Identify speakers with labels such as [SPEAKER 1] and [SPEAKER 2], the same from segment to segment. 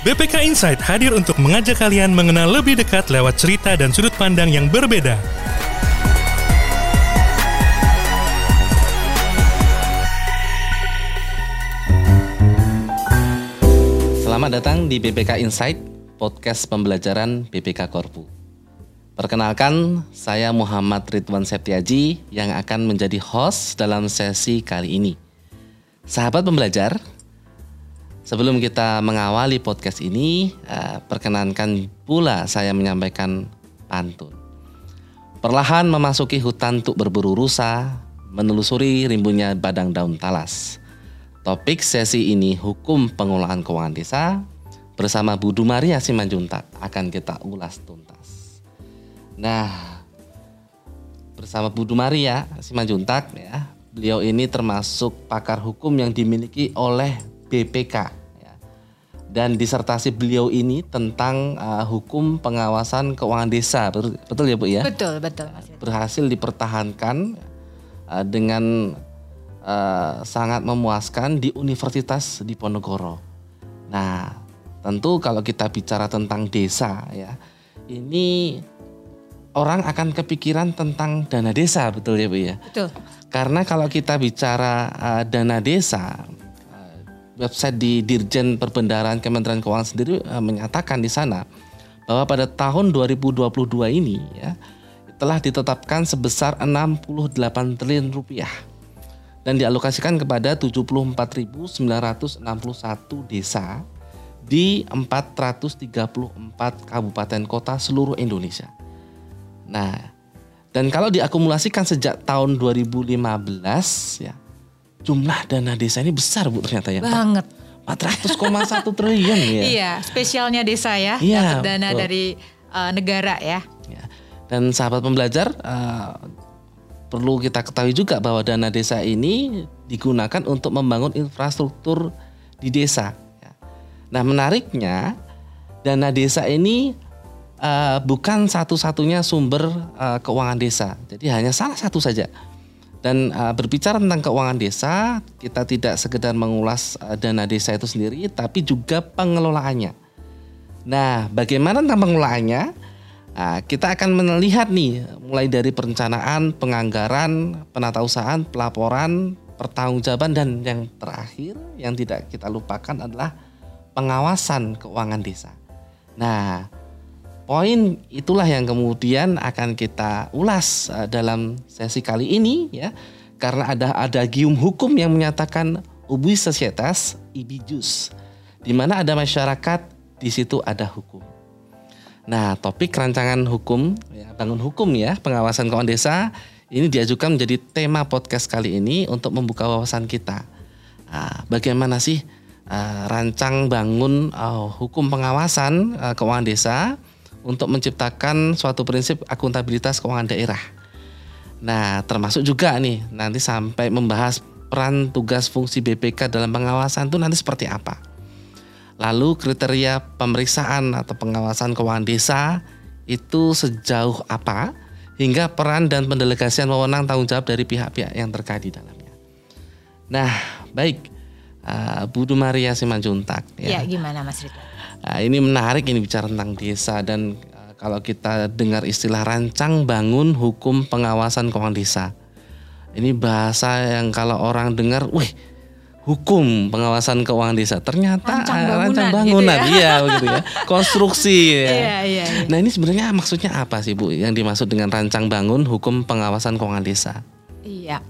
[SPEAKER 1] BPK Insight hadir untuk mengajak kalian mengenal lebih dekat lewat cerita dan sudut pandang yang berbeda.
[SPEAKER 2] Selamat datang di BPK Insight, podcast pembelajaran BPK Korpu. Perkenalkan, saya Muhammad Ridwan Septiaji yang akan menjadi host dalam sesi kali ini. Sahabat pembelajar, sebelum kita mengawali podcast ini, perkenankan pula saya menyampaikan pantun. Perlahan memasuki hutan untuk berburu rusa, menelusuri rimbunnya badang daun talas. Topik sesi ini hukum pengelolaan keuangan desa bersama Bu Dumaria Simanjuntak akan kita ulas tuntas. Nah, bersama Bu Dumaria Simanjuntak ya, beliau ini termasuk pakar hukum yang dimiliki oleh BPK ya. Dan disertasi beliau ini tentang hukum pengawasan keuangan desa, betul ya Bu ya?
[SPEAKER 3] Betul.
[SPEAKER 2] Berhasil dipertahankan dengan sangat memuaskan di Universitas Diponegoro. Nah, tentu kalau kita bicara tentang desa ya, ini orang akan kepikiran tentang dana desa, betul ya Bu ya?
[SPEAKER 3] Betul.
[SPEAKER 2] Karena kalau kita bicara dana desa, website di Dirjen Perbendaharaan Kementerian Keuangan sendiri menyatakan di sana bahwa pada tahun 2022 ini ya telah ditetapkan sebesar 68 triliun rupiah dan dialokasikan kepada 74.961 desa di 434 kabupaten kota seluruh Indonesia. Nah, dan kalau diakumulasikan sejak tahun 2015 ya, jumlah dana desa ini besar Bu ternyata ya.
[SPEAKER 3] Banget.
[SPEAKER 2] 400,1 triliun ya.
[SPEAKER 3] Iya, spesialnya desa ya,
[SPEAKER 2] iya,
[SPEAKER 3] dapat dana
[SPEAKER 2] betul.
[SPEAKER 3] dari negara ya.
[SPEAKER 2] Dan sahabat pembelajar, perlu kita ketahui juga bahwa dana desa ini digunakan untuk membangun infrastruktur di desa. Nah, menariknya dana desa ini bukan satu-satunya sumber keuangan desa. Jadi hanya salah satu saja. Dan berbicara tentang keuangan desa, kita tidak sekedar mengulas dana desa itu sendiri, tapi juga pengelolaannya. Nah, bagaimana tentang pengelolaannya? Kita akan melihat nih, mulai dari perencanaan, penganggaran, penatausahaan, pelaporan, pertanggungjawaban, dan yang terakhir yang tidak kita lupakan adalah pengawasan keuangan desa. Nah, poin itulah yang kemudian akan kita ulas dalam sesi kali ini ya, karena ada gium hukum yang menyatakan ubi societas ibi jus, di mana ada masyarakat, di situ ada hukum. Nah, topik rancangan hukum, ya, bangun hukum ya, pengawasan keuangan desa ini diajukan menjadi tema podcast kali ini untuk membuka wawasan kita. Bagaimana sih rancang bangun hukum pengawasan keuangan desa untuk menciptakan suatu prinsip akuntabilitas keuangan daerah. Nah, termasuk juga nih nanti sampai membahas peran tugas fungsi BPK dalam pengawasan itu nanti seperti apa. Lalu kriteria pemeriksaan atau pengawasan keuangan desa itu sejauh apa, hingga peran dan pendelegasian wewenang tanggung jawab dari pihak-pihak yang terkait di dalamnya. Nah, baik, Bu Dumaria Simanjuntak.
[SPEAKER 3] Ya, gimana Mas Ridwan?
[SPEAKER 2] Ini menarik ini bicara tentang desa, dan kalau kita dengar istilah rancang bangun hukum pengawasan keuangan desa, ini bahasa yang kalau orang dengar, wih, hukum pengawasan keuangan desa, ternyata rancang bangunan gitu ya. Iya begitu ya, konstruksi ya.
[SPEAKER 3] Iya.
[SPEAKER 2] Nah, ini sebenarnya maksudnya apa sih Bu yang dimaksud dengan rancang bangun hukum pengawasan keuangan desa?
[SPEAKER 3] Iya.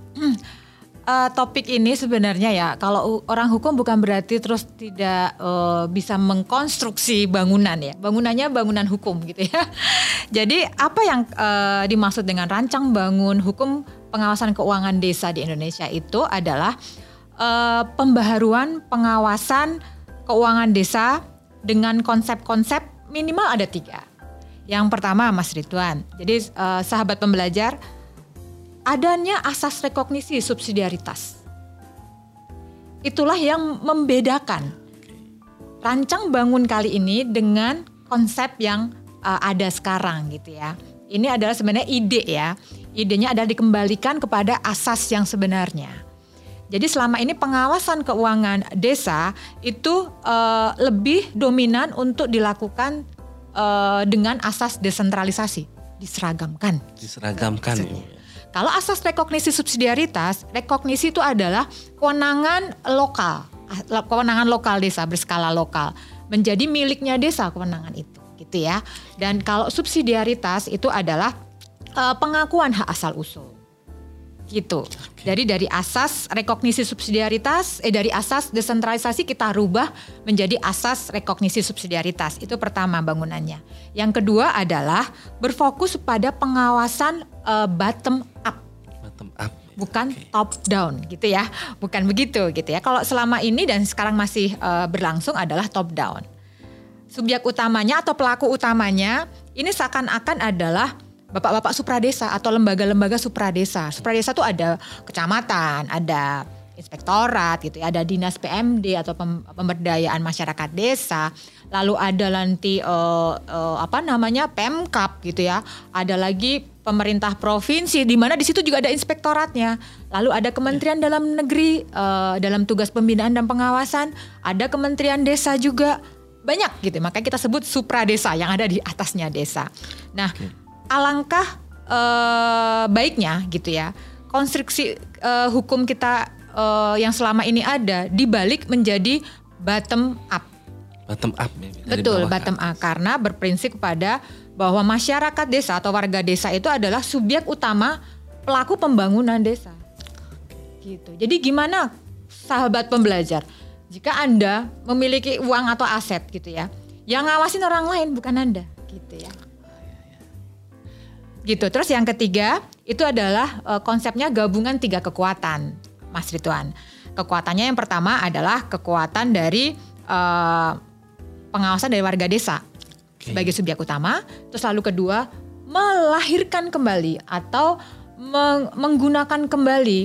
[SPEAKER 3] Topik ini sebenarnya ya, kalau orang hukum bukan berarti terus tidak bisa mengkonstruksi bangunan ya. Bangunannya bangunan hukum gitu ya. Jadi apa yang dimaksud dengan rancang bangun hukum pengawasan keuangan desa di Indonesia itu adalah pembaharuan pengawasan keuangan desa dengan konsep-konsep minimal ada 3. Yang pertama Mas Ridwan, jadi sahabat pembelajar, adanya asas rekognisi subsidiaritas. Itulah yang membedakan rancang bangun kali ini dengan konsep yang ada sekarang gitu ya. Ini adalah sebenarnya ide ya. Idenya adalah dikembalikan kepada asas yang sebenarnya. Jadi selama ini pengawasan keuangan desa itu lebih dominan untuk dilakukan dengan asas desentralisasi, diseragamkan.
[SPEAKER 2] Diseragamkan.
[SPEAKER 3] Kalau asas rekognisi subsidiaritas, rekognisi itu adalah kewenangan lokal desa berskala lokal, menjadi miliknya desa kewenangan itu, gitu ya. Dan kalau subsidiaritas itu adalah pengakuan hak asal usul, gitu. Jadi dari asas rekognisi subsidiaritas, dari asas desentralisasi kita rubah menjadi asas rekognisi subsidiaritas. Itu pertama bangunannya. Yang kedua adalah berfokus pada pengawasan bottom up. Bukan top down gitu ya. Bukan begitu gitu ya. Kalau selama ini dan sekarang masih berlangsung adalah top down. Subjek utamanya atau pelaku utamanya ini seakan-akan adalah bapak-bapak supradesa atau lembaga-lembaga supradesa. Supradesa itu ada kecamatan, ada inspektorat gitu ya, ada dinas PMD atau pemberdayaan masyarakat desa, lalu ada nanti Pemkap gitu ya, ada lagi pemerintah provinsi di mana di situ juga ada inspektoratnya, lalu ada Kementerian Dalam Negeri dalam tugas pembinaan dan pengawasan, ada Kementerian Desa juga, banyak gitu, makanya kita sebut supradesa yang ada di atasnya desa. Nah, alangkah baiknya gitu ya, konstruksi hukum kita yang selama ini ada dibalik menjadi bottom up.
[SPEAKER 2] Bottom up.
[SPEAKER 3] Betul, bottom up, karena berprinsip kepada bahwa masyarakat desa atau warga desa itu adalah subjek utama pelaku pembangunan desa. Gitu. Jadi gimana sahabat pembelajar, jika Anda memiliki uang atau aset gitu ya, yang ngawasin orang lain bukan Anda, gitu ya. Gitu. Terus yang ketiga itu adalah konsepnya gabungan 3 kekuatan, Mas Ridwan. Kekuatannya yang pertama adalah kekuatan dari pengawasan dari warga desa sebagai subjek utama. Terus lalu kedua, melahirkan kembali atau menggunakan kembali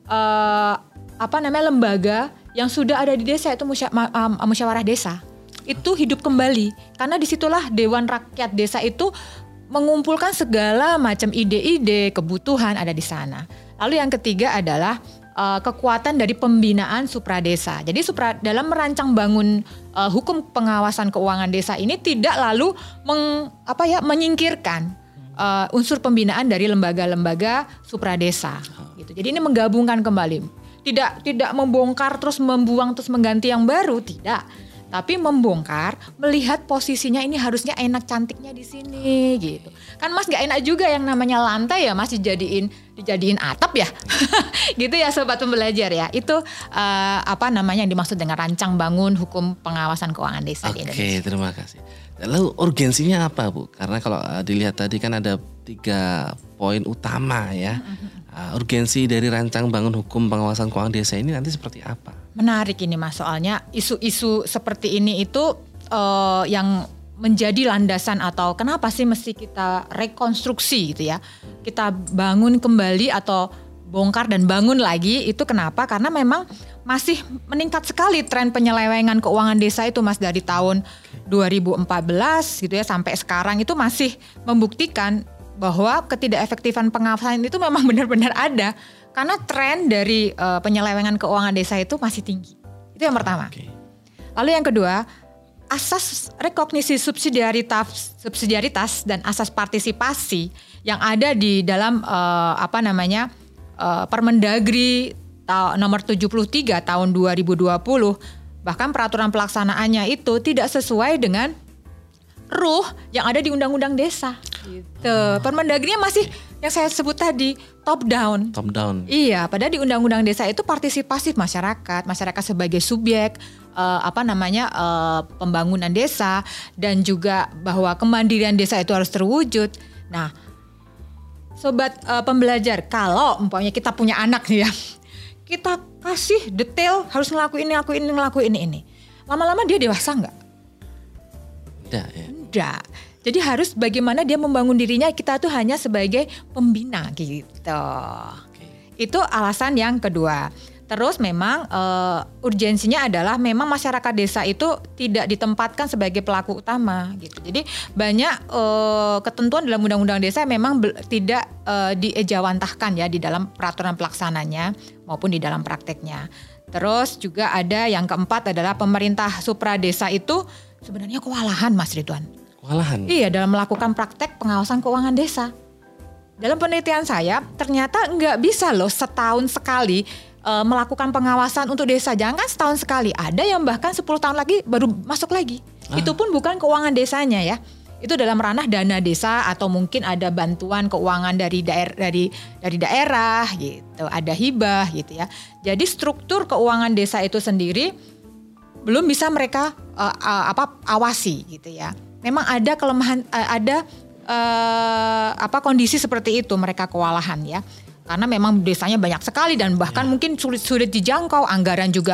[SPEAKER 3] lembaga yang sudah ada di desa, itu musyawarah desa. Itu hidup kembali karena disitulah Dewan Rakyat Desa itu mengumpulkan segala macam ide-ide, kebutuhan ada di sana. Lalu yang ketiga adalah kekuatan dari pembinaan supradesa. Jadi dalam merancang bangun hukum pengawasan keuangan desa ini tidak lalu menyingkirkan unsur pembinaan dari lembaga-lembaga supradesa. Gitu. Jadi ini menggabungkan kembali. Tidak membongkar terus membuang terus mengganti yang baru, tidak. Tapi membongkar, melihat posisinya ini harusnya enak cantiknya di sini gitu. Kan Mas gak enak juga yang namanya lantai ya Mas dijadiin atap ya. Gitu ya sobat pembelajar ya. Itu yang dimaksud dengan rancang bangun hukum pengawasan keuangan desa di Indonesia.
[SPEAKER 2] Oke, terima kasih. Lalu urgensinya apa Bu? Karena kalau dilihat tadi kan ada 3 poin utama ya. Urgensi dari rancang bangun hukum pengawasan keuangan desa ini nanti seperti apa?
[SPEAKER 3] Menarik ini Mas, soalnya isu-isu seperti ini itu yang menjadi landasan atau kenapa sih mesti kita rekonstruksi gitu ya. Kita bangun kembali atau bongkar dan bangun lagi, itu kenapa? Karena memang masih meningkat sekali tren penyelewengan keuangan desa itu Mas, dari tahun 2014 gitu ya sampai sekarang itu masih membuktikan bahwa ketidakefektifan pengawasan itu memang benar-benar ada. Karena tren dari penyelewengan keuangan desa itu masih tinggi. Itu yang pertama. Lalu yang kedua, asas rekognisi subsidiaritas dan asas partisipasi yang ada di dalam Permendagri nomor 73 tahun 2020, bahkan peraturan pelaksanaannya itu tidak sesuai dengan ruh yang ada di Undang-Undang Desa. Gitu. Permendagrinya masih yang saya sebut tadi top down. Iya, padahal di Undang-Undang Desa itu partisipasi masyarakat sebagai subjek pembangunan desa, dan juga bahwa kemandirian desa itu harus terwujud. Nah, sobat pembelajar, kalau umpamanya kita punya anak nih ya, kita kasih detail harus ngelakuin ini. Lama-lama dia dewasa nggak? Enggak. Jadi harus bagaimana dia membangun dirinya, kita tuh hanya sebagai pembina gitu. Itu alasan yang kedua. Terus memang urgensinya adalah memang masyarakat desa itu tidak ditempatkan sebagai pelaku utama gitu. Jadi banyak ketentuan dalam undang-undang desa memang tidak diejawantahkan ya di dalam peraturan pelaksananya maupun di dalam prakteknya. Terus juga ada yang keempat adalah pemerintah supra desa itu sebenarnya kewalahan Mas Ridwan.
[SPEAKER 2] Kewalahan?
[SPEAKER 3] Iya, dalam melakukan praktek pengawasan keuangan desa. Dalam penelitian saya ternyata nggak bisa loh setahun sekali melakukan pengawasan untuk desa. Jangan kan setahun sekali, ada yang bahkan 10 tahun lagi baru masuk lagi. Itu pun bukan keuangan desanya ya. Itu dalam ranah dana desa atau mungkin ada bantuan keuangan dari daerah gitu, ada hibah gitu ya. Jadi struktur keuangan desa itu sendiri belum bisa mereka awasi gitu ya. Memang ada kelemahan, ada kondisi seperti itu, mereka kewalahan ya. Karena memang desanya banyak sekali dan bahkan mungkin sulit dijangkau, anggaran juga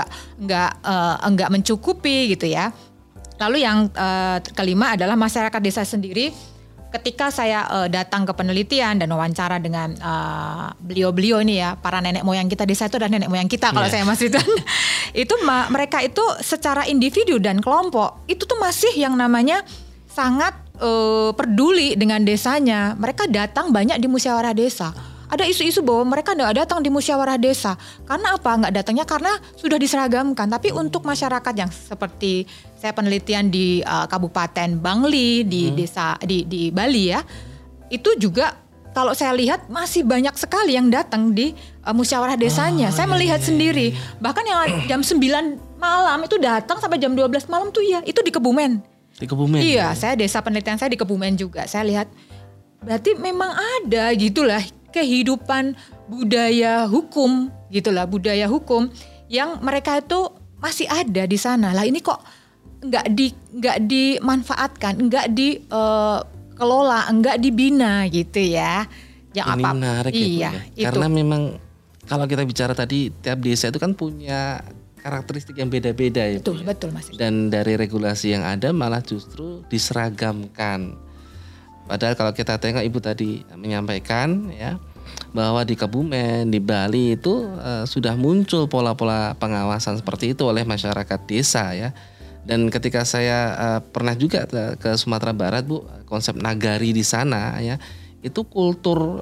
[SPEAKER 3] enggak mencukupi gitu ya. Lalu yang kelima adalah masyarakat desa sendiri. Ketika saya datang ke penelitian dan wawancara dengan beliau-beliau ini ya, para nenek moyang kita desa itu adalah nenek moyang kita kalau saya Mas Ridwan. Itu mereka itu secara individu dan kelompok itu tuh masih yang namanya sangat peduli dengan desanya. Mereka datang banyak di musyawarah desa. Ada isu-isu bahwa mereka nggak datang di musyawarah desa. Karena apa? Nggak datangnya karena sudah diseragamkan. Tapi untuk masyarakat yang seperti saya penelitian di Kabupaten Bangli, di desa di Bali ya, itu juga kalau saya lihat masih banyak sekali yang datang di musyawarah desanya. Saya melihat sendiri. Bahkan yang jam 9 malam itu datang sampai jam 12 malam tuh ya, itu di Kebumen.
[SPEAKER 2] Di Kebumen?
[SPEAKER 3] Iya, saya desa penelitian saya di Kebumen juga. Saya lihat berarti memang ada gitulah kehidupan budaya hukum gitulah, budaya hukum yang mereka itu masih ada di sana. Lah ini kok nggak dimanfaatkan, nggak dikelola, nggak dibina gitu ya. Yang
[SPEAKER 2] ini menarik
[SPEAKER 3] iya,
[SPEAKER 2] ya, karena memang kalau kita bicara tadi tiap desa itu kan punya karakteristik yang beda-beda ya.
[SPEAKER 3] Betul Mas.
[SPEAKER 2] Dan dari regulasi yang ada malah justru diseragamkan. Padahal kalau kita tengok Ibu tadi menyampaikan ya bahwa di Kebumen, di Bali itu sudah muncul pola-pola pengawasan seperti itu oleh masyarakat desa ya. Dan ketika saya pernah juga ke Sumatera Barat Bu, konsep nagari di sana ya, itu kultur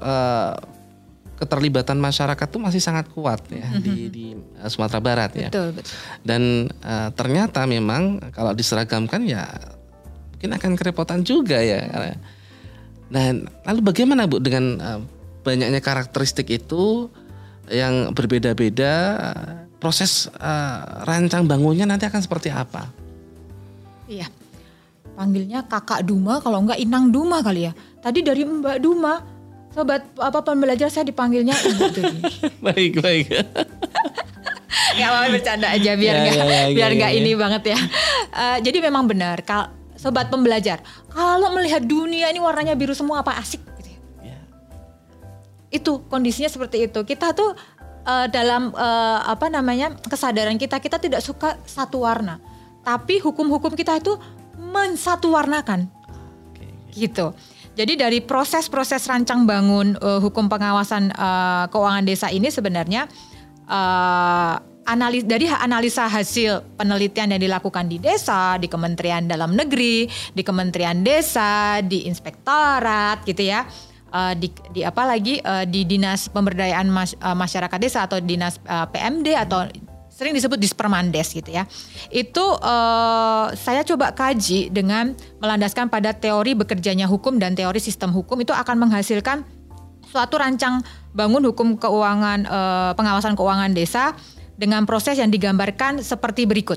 [SPEAKER 2] keterlibatan masyarakat tuh masih sangat kuat ya di Sumatera Barat ya.
[SPEAKER 3] Betul.
[SPEAKER 2] Dan ternyata memang kalau diseragamkan ya mungkin akan kerepotan juga ya. Nah, lalu bagaimana Bu dengan banyaknya karakteristik itu yang berbeda-beda, proses rancang bangunnya nanti akan seperti apa?
[SPEAKER 3] Iya, panggilnya Kakak Duma kalau enggak Inang Duma kali ya. Tadi dari Mbak Duma, sobat pembelajar saya dipanggilnya Ibu tadi.
[SPEAKER 2] Baik.
[SPEAKER 3] Gak mau bercanda aja biar nggak ini banget ya. Jadi memang benar, sobat pembelajar, kalau melihat dunia ini warnanya biru semua apa asik gitu ya. Itu kondisinya seperti itu. Kita tuh dalam kesadaran kita tidak suka satu warna. Tapi hukum-hukum kita itu mensatuwarnakan. Gitu. Jadi dari proses-proses rancang bangun hukum pengawasan keuangan desa ini sebenarnya dari analisa hasil penelitian yang dilakukan di desa, di Kementerian Dalam Negeri, di Kementerian Desa, di Inspektorat gitu ya. Di Dinas Pemberdayaan Masyarakat Desa atau Dinas PMD atau sering disebut Dispermandes gitu ya. Itu saya coba kaji dengan melandaskan pada teori bekerjanya hukum dan teori sistem hukum, itu akan menghasilkan suatu rancang bangun hukum keuangan pengawasan keuangan desa dengan proses yang digambarkan seperti berikut.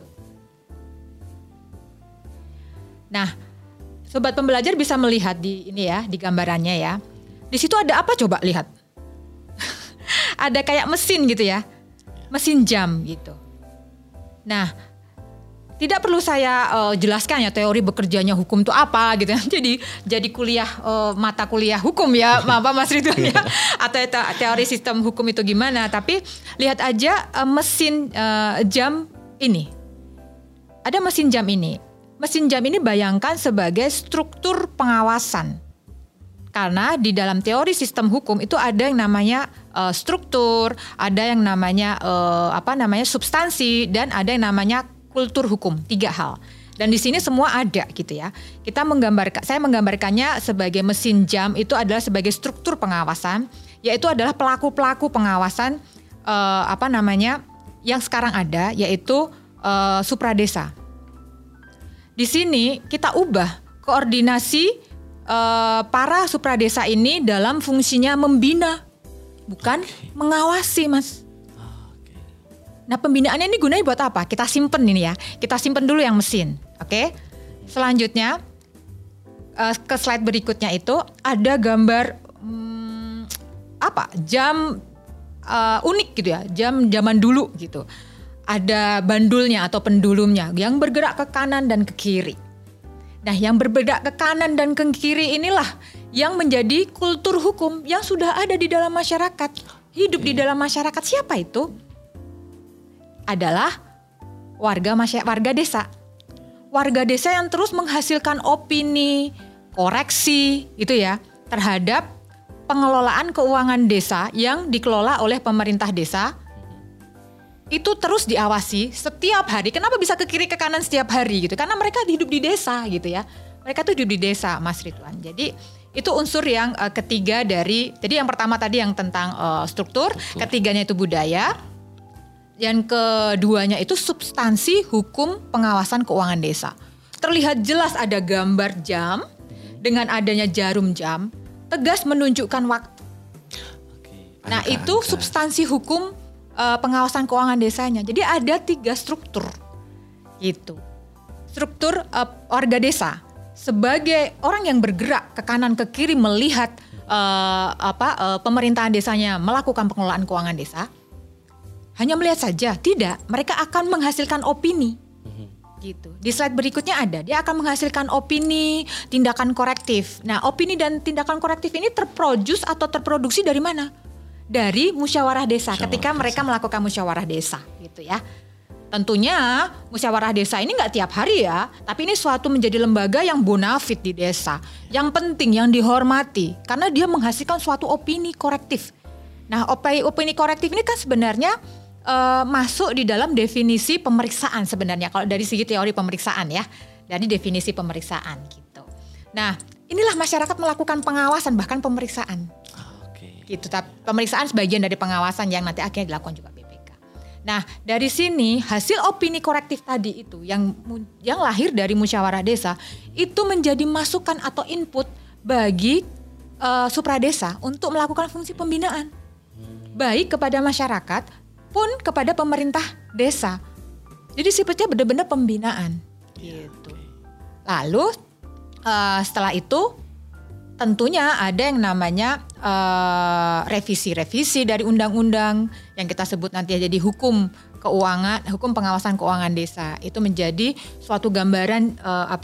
[SPEAKER 3] Nah, sobat pembelajar bisa melihat di ini ya, di gambarannya ya. Di situ ada apa coba lihat? Ada kayak mesin gitu ya. Mesin jam gitu. Nah, tidak perlu saya jelaskan ya teori bekerjanya hukum itu apa gitu. Jadi kuliah mata kuliah hukum ya, Mas Ridwan ya. Atau teori sistem hukum itu gimana? Tapi lihat aja mesin jam ini. Ada mesin jam ini. Mesin jam ini bayangkan sebagai struktur pengawasan. Karena di dalam teori sistem hukum itu ada yang namanya struktur, ada yang namanya substansi, dan ada yang namanya kultur hukum. 3 hal. Dan di sini semua ada gitu ya. Saya menggambarkannya sebagai mesin jam itu adalah sebagai struktur pengawasan, yaitu adalah pelaku-pelaku pengawasan yang sekarang ada, yaitu supradesa. Di sini kita ubah koordinasi para supradesa ini dalam fungsinya membina, bukan mengawasi, Mas. Nah, pembinaannya ini gunanya buat apa? Kita simpen ini ya. Kita simpen dulu yang mesin. Oke. Selanjutnya ke slide berikutnya itu ada gambar jam unik gitu ya. Jam zaman dulu gitu. Ada bandulnya atau pendulumnya yang bergerak ke kanan dan ke kiri. Nah, yang bergerak ke kanan dan ke kiri inilah yang menjadi kultur hukum yang sudah ada di dalam masyarakat. Hidup di dalam masyarakat. Siapa itu? Adalah warga desa. Warga desa yang terus menghasilkan opini, koreksi gitu ya, terhadap pengelolaan keuangan desa yang dikelola oleh pemerintah desa. Itu terus diawasi setiap hari. Kenapa bisa ke kiri ke kanan setiap hari gitu? Karena mereka hidup di desa gitu ya. Mereka tuh hidup di desa, Mas Ridwan. Jadi itu unsur yang ketiga dari. Jadi yang pertama tadi yang tentang struktur, ketiganya itu budaya. Yang keduanya itu substansi hukum pengawasan keuangan desa. Terlihat jelas ada gambar jam dengan adanya jarum jam, tegas menunjukkan waktu. Nah, itu substansi hukum pengawasan keuangan desanya. Jadi ada 3 struktur gitu. Struktur warga desa sebagai orang yang bergerak ke kanan ke kiri melihat pemerintahan desanya melakukan pengelolaan keuangan desa. Hanya melihat saja, tidak. Mereka akan menghasilkan opini. Gitu. Di slide berikutnya ada, dia akan menghasilkan opini, tindakan korektif. Nah, opini dan tindakan korektif ini terproduksi dari mana? Dari musyawarah desa. Ketika mereka melakukan musyawarah desa, gitu ya. Tentunya musyawarah desa ini nggak tiap hari ya, tapi ini suatu menjadi lembaga yang bonafit di desa, yang penting, yang dihormati, karena dia menghasilkan suatu opini korektif. Nah, opini korektif ini kan sebenarnya masuk di dalam definisi pemeriksaan sebenarnya, kalau dari segi teori pemeriksaan ya, dari definisi pemeriksaan gitu. Nah, inilah masyarakat melakukan pengawasan bahkan pemeriksaan. Gitu. Pemeriksaan sebagian dari pengawasan yang nanti akhirnya dilakukan juga BPK. Nah, dari sini hasil opini korektif tadi itu yang lahir dari musyawarah desa itu menjadi masukan atau input bagi supradesa untuk melakukan fungsi pembinaan. Baik kepada masyarakat pun kepada pemerintah desa. Jadi sifatnya benar-benar pembinaan. Gitu. Lalu setelah itu tentunya ada yang namanya revisi-revisi dari undang-undang yang kita sebut nanti jadi hukum pengawasan keuangan desa. Itu menjadi suatu gambaran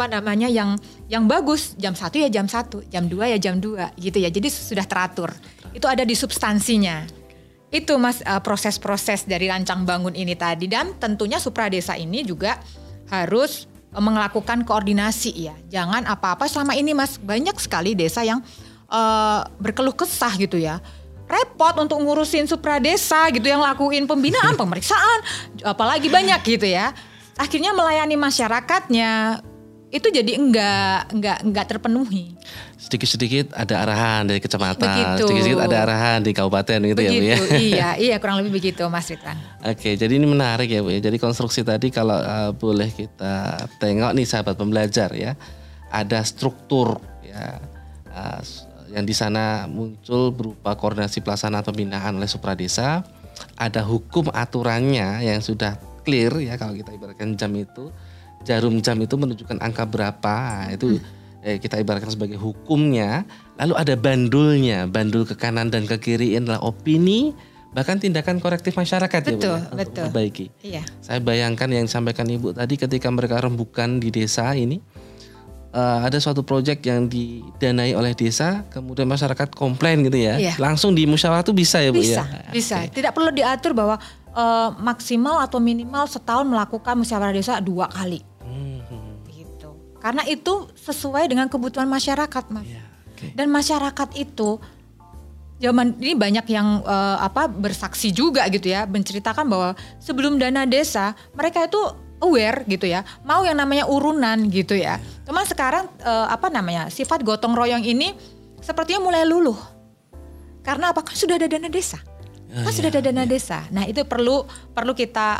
[SPEAKER 3] yang bagus. Jam 1 ya jam 1, jam 2 ya jam 2 gitu ya. Jadi sudah teratur. Itu ada di substansinya. Itu Mas proses-proses dari rancang bangun ini tadi, dan tentunya supradesa ini juga harus melakukan koordinasi ya. Jangan apa-apa selama ini Mas, banyak sekali desa yang berkeluh kesah gitu ya. Repot untuk ngurusin supradesa gitu, yang lakuin pembinaan, pemeriksaan, apalagi banyak gitu ya. Akhirnya melayani masyarakatnya itu jadi enggak terpenuhi. Sedikit-sedikit ada arahan dari kecamatan, sedikit-sedikit ada arahan di kabupaten gitu begitu, ya Bu ya. Iya kurang lebih begitu Mas Ridwan. Oke, jadi ini menarik ya Bu ya. Jadi konstruksi tadi kalau boleh kita tengok nih sahabat pembelajar ya. Ada struktur ya yang di sana muncul berupa koordinasi pelaksanaan pembinaan oleh supradesa. Ada hukum aturannya yang sudah clear ya, kalau kita ibaratkan jam itu. Jarum jam itu menunjukkan angka berapa, itu kita ibaratkan sebagai hukumnya. Lalu ada bandulnya, bandul ke kanan dan ke kiri adalah opini, bahkan tindakan korektif masyarakat. Betul, ya Bu ya, untuk memperbaiki. Iya. Saya bayangkan yang disampaikan Ibu tadi ketika mereka rembukan di desa ini, ada suatu proyek yang didanai oleh desa, kemudian masyarakat komplain gitu ya, iya. Langsung di musyawarah itu bisa ya Bu ya? Bisa. Okay. Tidak perlu diatur bahwa maksimal atau minimal setahun melakukan musyawarah desa 2 kali. Gitu. Karena itu sesuai dengan kebutuhan masyarakat Mas. Yeah, okay. Dan masyarakat itu zaman ini banyak yang bersaksi juga gitu ya, menceritakan bahwa sebelum dana desa mereka itu aware gitu ya, mau yang namanya urunan gitu ya. Cuman sekarang sifat gotong royong ini sepertinya mulai luluh. Karena apa? Kan sudah ada dana desa. Sudah ada dana desa. Nah, itu perlu kita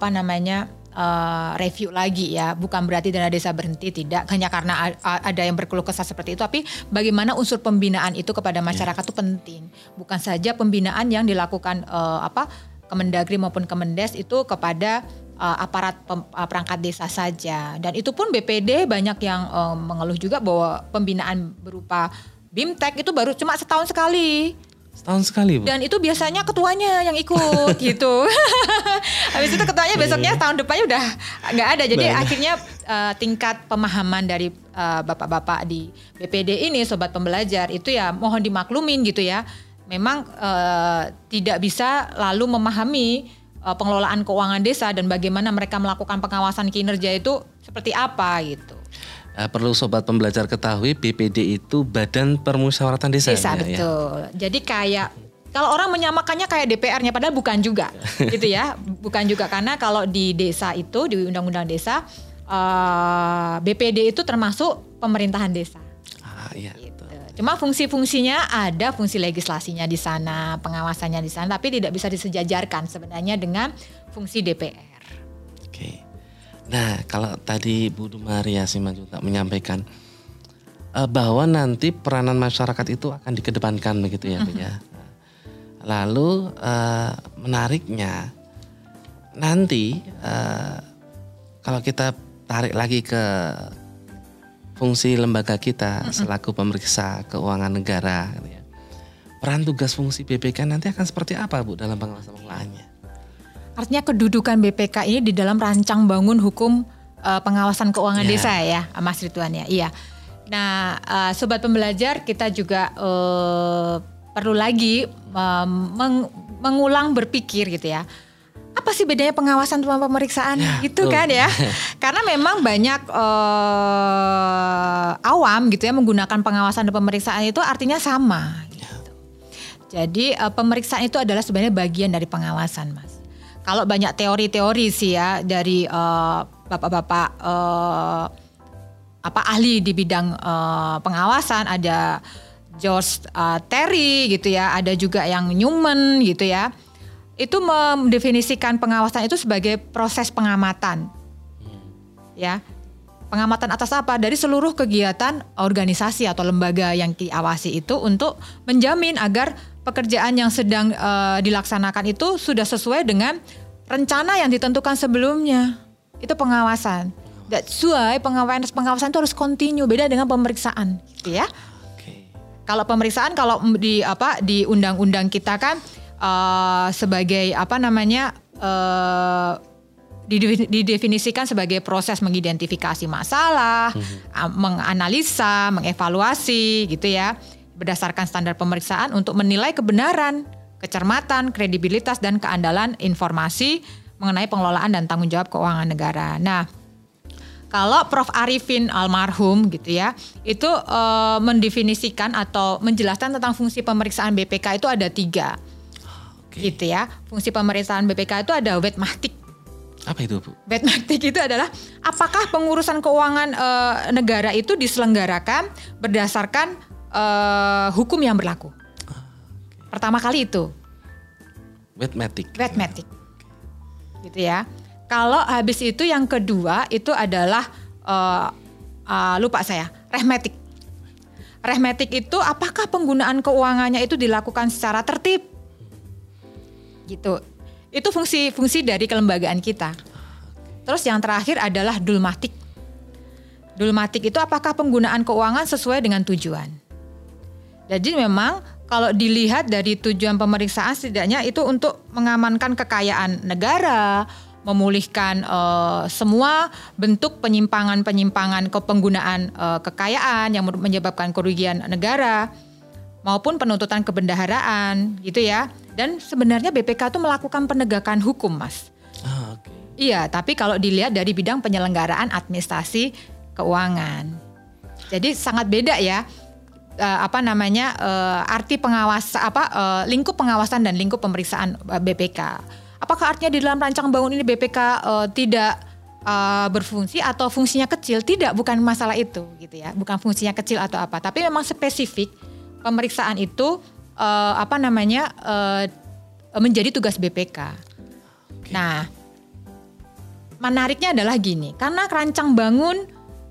[SPEAKER 3] review lagi ya. Bukan berarti dana desa berhenti, tidak. Hanya karena ada yang berkeluh kesah seperti itu, tapi bagaimana unsur pembinaan itu kepada masyarakat itu penting. Bukan saja pembinaan yang dilakukan Kemendagri maupun Kemendes itu kepada aparat perangkat desa saja. Dan itu pun BPD banyak yang mengeluh juga bahwa pembinaan berupa BIMTEK itu baru cuma setahun sekali.
[SPEAKER 2] Setahun sekali, Bu.
[SPEAKER 3] Dan itu biasanya ketuanya yang ikut gitu. Habis itu ketuanya besoknya tahun depannya udah nggak ada. Jadi akhirnya tingkat pemahaman dari bapak-bapak di BPD ini, sobat pembelajar, itu ya mohon dimaklumin gitu ya. Memang tidak bisa lalu memahami pengelolaan keuangan desa dan bagaimana mereka melakukan pengawasan kinerja itu seperti apa gitu.
[SPEAKER 2] Perlu sobat pembelajar ketahui, BPD itu Badan Permusyawaratan Desa.
[SPEAKER 3] Desa, betul. Ya. Jadi kayak kalau orang menyamakannya kayak DPR-nya, padahal bukan juga, gitu ya. Bukan juga, karena kalau di desa itu di Undang-Undang Desa, BPD itu termasuk pemerintahan desa.
[SPEAKER 2] Iya.
[SPEAKER 3] Gitu. Cuma fungsi-fungsinya ada, fungsi legislasinya di sana, pengawasannya di sana, tapi tidak bisa disejajarkan sebenarnya dengan fungsi DPR.
[SPEAKER 2] Oke. Nah, kalau tadi Bu Dumaria Simanjuntak menyampaikan bahwa nanti peranan masyarakat itu akan dikedepankan begitu ya, Bu ya. Lalu menariknya nanti kalau kita tarik lagi ke fungsi lembaga kita selaku pemeriksa keuangan negara, gitu ya. Peran tugas fungsi BPK nanti akan seperti apa, Bu, dalam pengawasan pengelolaannya?
[SPEAKER 3] Artinya kedudukan BPK ini di dalam rancang bangun hukum pengawasan keuangan desa ya, Mas Ridwan ya. Iya. Nah, sobat pembelajar, kita juga perlu lagi mengulang berpikir gitu ya. Apa sih bedanya pengawasan sama pemeriksaan gitu kan ya? Karena memang banyak awam gitu ya menggunakan pengawasan dan pemeriksaan itu artinya sama. Gitu. Jadi pemeriksaan itu adalah sebenarnya bagian dari pengawasan, Mas. Kalau banyak teori-teori sih ya dari bapak-bapak ahli di bidang pengawasan, ada George Terry gitu ya, ada juga yang Newman gitu ya. Itu mendefinisikan pengawasan itu sebagai proses pengamatan. Ya. Pengamatan atas apa? Dari seluruh kegiatan organisasi atau lembaga yang diawasi itu untuk menjamin agar pekerjaan yang sedang dilaksanakan itu sudah sesuai dengan rencana yang ditentukan sebelumnya. Itu pengawasan. That's why pengawasan itu harus continue, beda dengan pemeriksaan, gitu ya. Kalau pemeriksaan, kalau di undang-undang kita kan sebagai didefinisikan sebagai proses mengidentifikasi masalah, menganalisa, mengevaluasi gitu ya, berdasarkan standar pemeriksaan untuk menilai kebenaran, kecermatan, kredibilitas dan keandalan informasi mengenai pengelolaan dan tanggung jawab keuangan negara. Nah, kalau Prof. Arifin almarhum gitu ya, itu mendefinisikan atau menjelaskan tentang fungsi pemeriksaan BPK itu ada 3. Gitu ya. Fungsi pemeriksaan BPK itu ada wetmachtig.
[SPEAKER 2] Apa itu, Bu?
[SPEAKER 3] Wetmachtig itu adalah apakah pengurusan keuangan negara itu diselenggarakan berdasarkan hukum yang berlaku. Pertama kali itu.
[SPEAKER 2] Wetmachtig.
[SPEAKER 3] Gitu ya. Kalau habis itu yang kedua itu adalah rehmetik. Rehmetik itu apakah penggunaan keuangannya itu dilakukan secara tertib? Gitu. Itu fungsi dari kelembagaan kita. Terus yang terakhir adalah dulmatik. Dulmatik itu apakah penggunaan keuangan sesuai dengan tujuan. Jadi memang kalau dilihat dari tujuan pemeriksaan setidaknya itu untuk mengamankan kekayaan negara, memulihkan semua bentuk penyimpangan penggunaan kekayaan yang menyebabkan kerugian negara maupun penuntutan kebendaharaan gitu ya. Dan sebenarnya BPK itu melakukan penegakan hukum, Mas. Iya, tapi kalau dilihat dari bidang penyelenggaraan administrasi keuangan. Jadi sangat beda ya. arti lingkup pengawasan dan lingkup pemeriksaan BPK. Apakah artinya di dalam rancang bangun ini BPK tidak berfungsi atau fungsinya kecil? Tidak, bukan masalah itu gitu ya. Bukan fungsinya kecil atau apa, tapi memang spesifik pemeriksaan itu menjadi tugas BPK. Nah, menariknya adalah gini, karena rancang bangun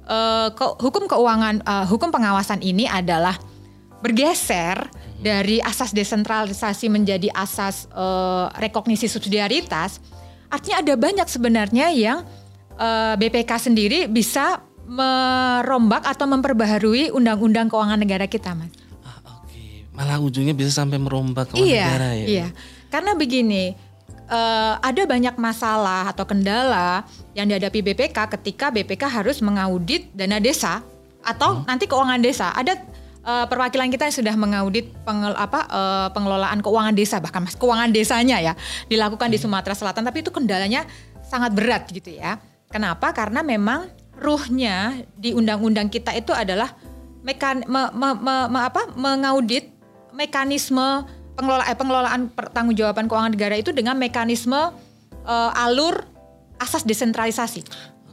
[SPEAKER 3] hukum pengawasan ini adalah bergeser dari asas desentralisasi menjadi asas rekognisi subsidiaritas. Artinya ada banyak sebenarnya yang BPK sendiri bisa merombak atau memperbaharui undang-undang keuangan negara kita, Mas.
[SPEAKER 2] Malah ujungnya bisa sampai merombak keuangan negara ya. Iya.
[SPEAKER 3] Karena begini, ada banyak masalah atau kendala yang dihadapi BPK ketika BPK harus mengaudit dana desa atau nanti keuangan desa. Ada perwakilan kita yang sudah mengaudit pengelolaan keuangan desa, bahkan keuangan desanya ya dilakukan di Sumatera Selatan, tapi itu kendalanya sangat berat gitu ya. Kenapa? Karena memang ruhnya di undang-undang kita itu adalah mengaudit mekanisme pengelolaan pertanggungjawaban keuangan negara itu dengan mekanisme alur asas desentralisasi.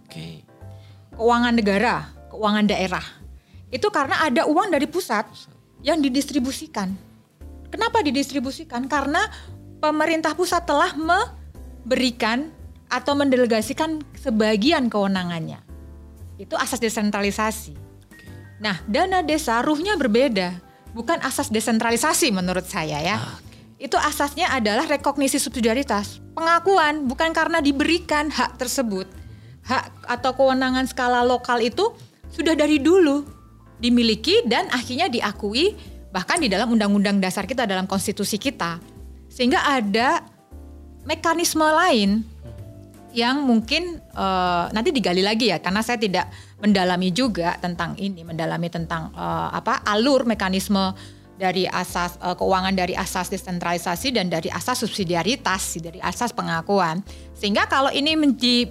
[SPEAKER 3] Keuangan negara, keuangan daerah. Itu karena ada uang dari pusat yang didistribusikan. Kenapa didistribusikan? Karena pemerintah pusat telah memberikan atau mendelegasikan sebagian kewenangannya. Itu asas desentralisasi. Nah, dana desa ruhnya berbeda. Bukan asas desentralisasi menurut saya ya. Itu asasnya adalah rekognisi subsidiaritas. Pengakuan, bukan karena diberikan hak tersebut. Hak atau kewenangan skala lokal itu sudah dari dulu dimiliki dan akhirnya diakui bahkan di dalam undang-undang dasar kita, dalam konstitusi kita. Sehingga ada mekanisme lain yang mungkin nanti digali lagi ya, karena saya tidak mendalami juga tentang ini, tentang alur mekanisme dari asas keuangan, dari asas desentralisasi dan dari asas subsidiaritas, dari asas pengakuan. Sehingga kalau ini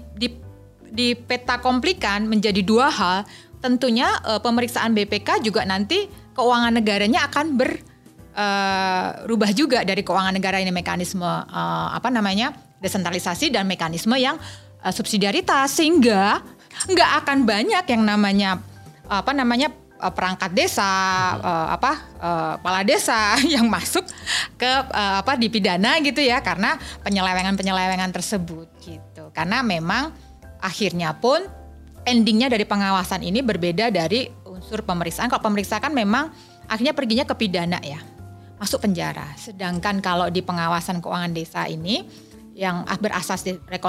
[SPEAKER 3] di peta komplikan menjadi dua hal, tentunya pemeriksaan BPK juga nanti keuangan negaranya akan berubah juga dari keuangan negara ini mekanisme desentralisasi dan mekanisme yang subsidiaritas, sehingga nggak akan banyak yang namanya perangkat desa, kepala desa yang masuk ke dipidana gitu ya, karena penyelewengan tersebut gitu. Karena memang akhirnya pun endingnya dari pengawasan ini berbeda dari unsur pemeriksaan. Kalau pemeriksaan kan memang akhirnya perginya ke pidana ya, masuk penjara. Sedangkan kalau di pengawasan keuangan desa ini yang berasas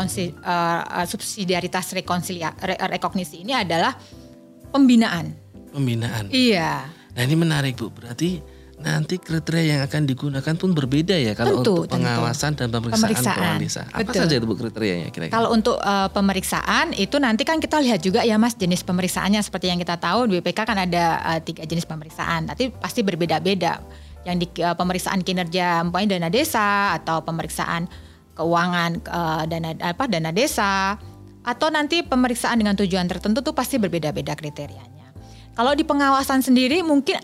[SPEAKER 3] subsidiaritas rekognisi ini adalah pembinaan. Iya.
[SPEAKER 2] Nah ini menarik Bu, berarti nanti kriteria yang akan digunakan pun berbeda ya kalau untuk pengawasan dan pemeriksaan keuangan desa. Apa saja itu Bu kriterianya kira-kira?
[SPEAKER 3] Kalau untuk pemeriksaan itu nanti kan kita lihat juga ya Mas, jenis pemeriksaannya. Seperti yang kita tahu di BPK kan ada 3 jenis pemeriksaan, tapi pasti berbeda-beda. Yang di pemeriksaan kinerja dana desa atau pemeriksaan keuangan dana desa, atau nanti pemeriksaan dengan tujuan tertentu tuh pasti berbeda-beda kriterianya. Kalau di pengawasan sendiri mungkin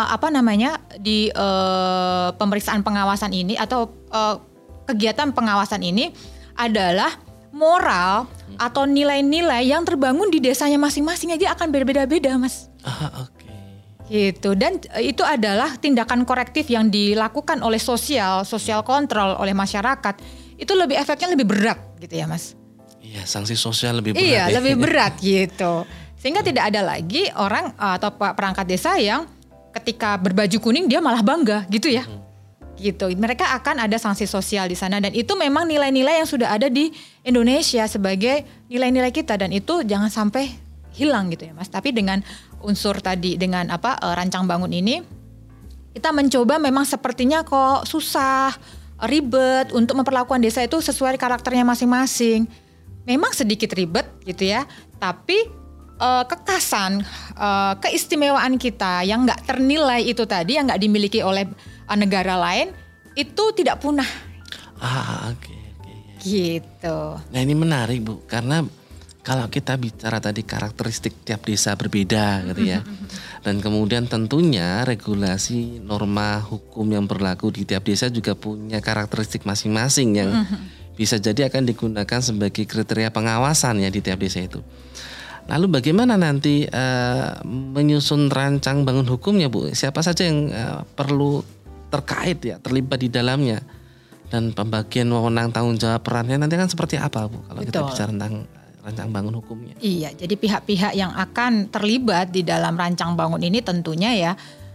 [SPEAKER 3] di pemeriksaan pengawasan ini atau kegiatan pengawasan ini adalah moral atau nilai-nilai yang terbangun di desanya masing-masing aja akan berbeda-beda, Mas. Gitu, dan itu adalah tindakan korektif yang dilakukan oleh sosial kontrol oleh masyarakat. Itu efeknya lebih berat gitu ya Mas.
[SPEAKER 2] Iya, sanksi sosial lebih berat.
[SPEAKER 3] Iya, lebih berat gitu. Sehingga tidak ada lagi orang atau perangkat desa yang ketika berbaju kuning dia malah bangga gitu ya. Gitu. Mereka akan ada sanksi sosial di sana, dan itu memang nilai-nilai yang sudah ada di Indonesia sebagai nilai-nilai kita, dan itu jangan sampai hilang gitu ya Mas. Tapi dengan unsur tadi, dengan rancang bangun ini kita mencoba, memang sepertinya kok susah, ribet untuk memperlakukan desa itu sesuai karakternya masing-masing. Memang sedikit ribet gitu ya, tapi kekasan, keistimewaan kita yang nggak ternilai itu tadi, yang nggak dimiliki oleh negara lain, itu tidak punah.
[SPEAKER 2] Oke.
[SPEAKER 3] Gitu.
[SPEAKER 2] Nah ini menarik Bu, karena Kalau kita bicara tadi karakteristik tiap desa berbeda gitu ya. Dan kemudian tentunya regulasi norma hukum yang berlaku di tiap desa juga punya karakteristik masing-masing yang bisa jadi akan digunakan sebagai kriteria pengawasan ya di tiap desa itu. Lalu bagaimana nanti menyusun rancang bangun hukumnya, Bu? Siapa saja yang perlu terkait ya, terlibat di dalamnya? Dan pembagian wewenang tanggung jawab perannya nanti kan seperti apa, Bu? Kalau kita bicara tentang rancang bangun hukumnya.
[SPEAKER 3] Iya, jadi pihak-pihak yang akan terlibat di dalam rancang bangun ini tentunya ya